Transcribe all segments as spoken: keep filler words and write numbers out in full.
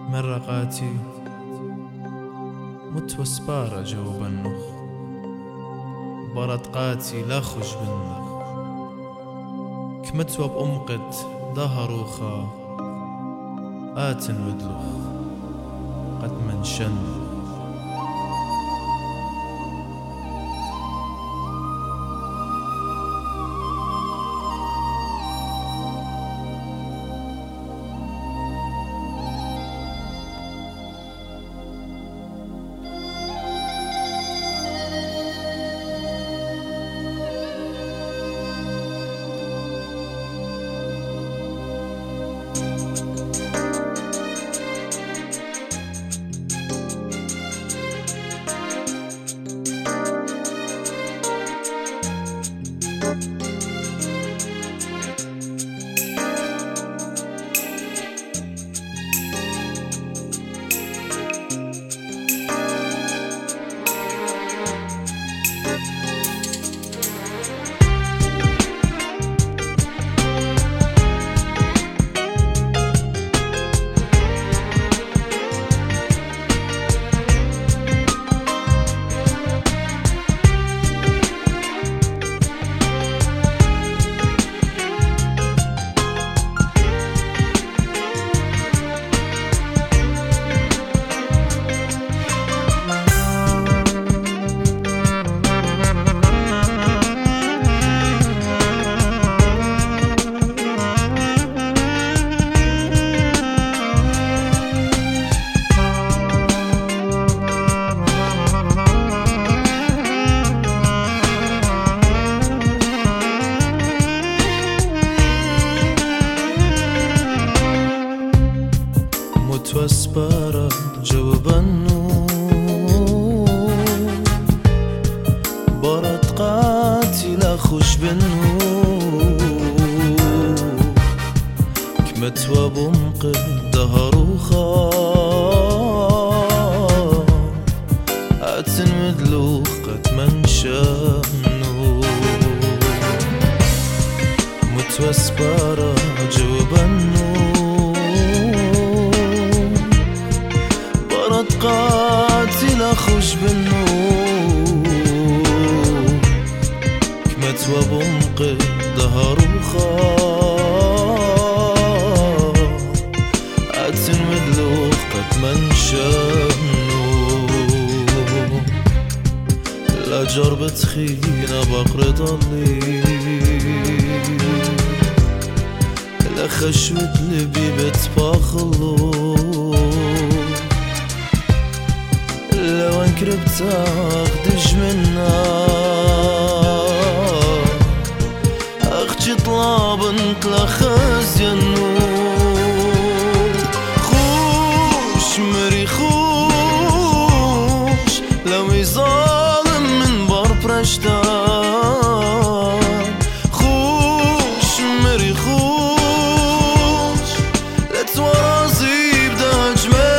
مرقاتي متوسبارة جو بنخ برتقاتي لا خش بنخ كمتوا بأمقت ظهروخا آتن ودلخ قد منشن متوسبارة جو بنو برتقاتي لا خش بنو كمتوا بمقد ظهروخا آتن مدلوخ قد منشنو متوسبارة جو بنو برتقاتي لا خش بنو كمتوا بمقد ظهروخا آتن مدلوخ قد منشنو لا جرب تخينا بقر ضلي لا خشوة لبي بتباخلو لو انكرب تاخدج منا اختي طلاب انت لخزينو خوش مري خوش لو يظالم من بار برشتان خوش مري خوش لا توازي بدا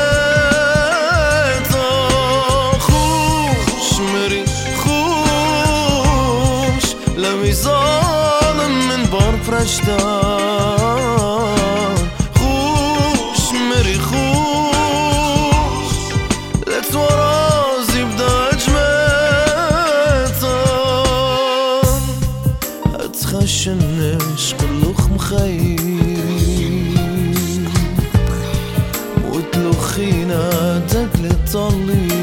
جميتا خوش مري خوش لو يظالم من بار برشتان خوش مري خوش لا توازي بدا جميتا اتخشنش كلوخ مخيل وتلوخينا تقلي طلي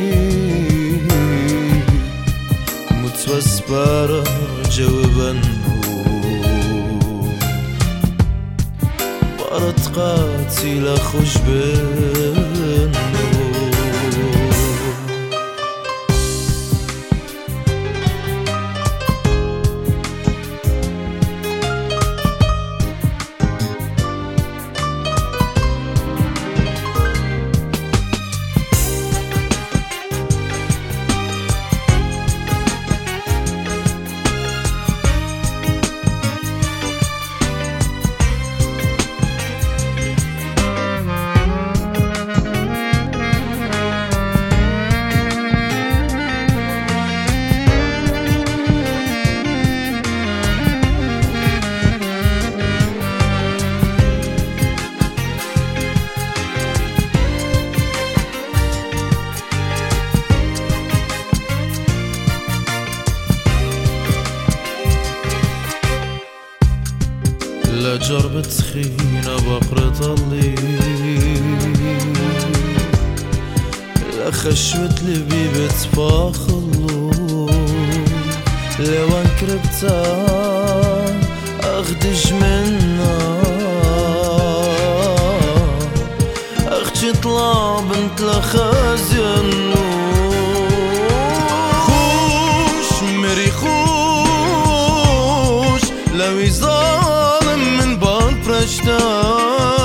متوسبارة جو بنو برتقاتي لا خش بنو لا جرب تخينة بقرة طلي لا خشوة لبيبة فاخلو لو انكربتا اخدج منا اختي طلع بنت لخازنو خوش مري خوش لو يظالم من بعد برشتان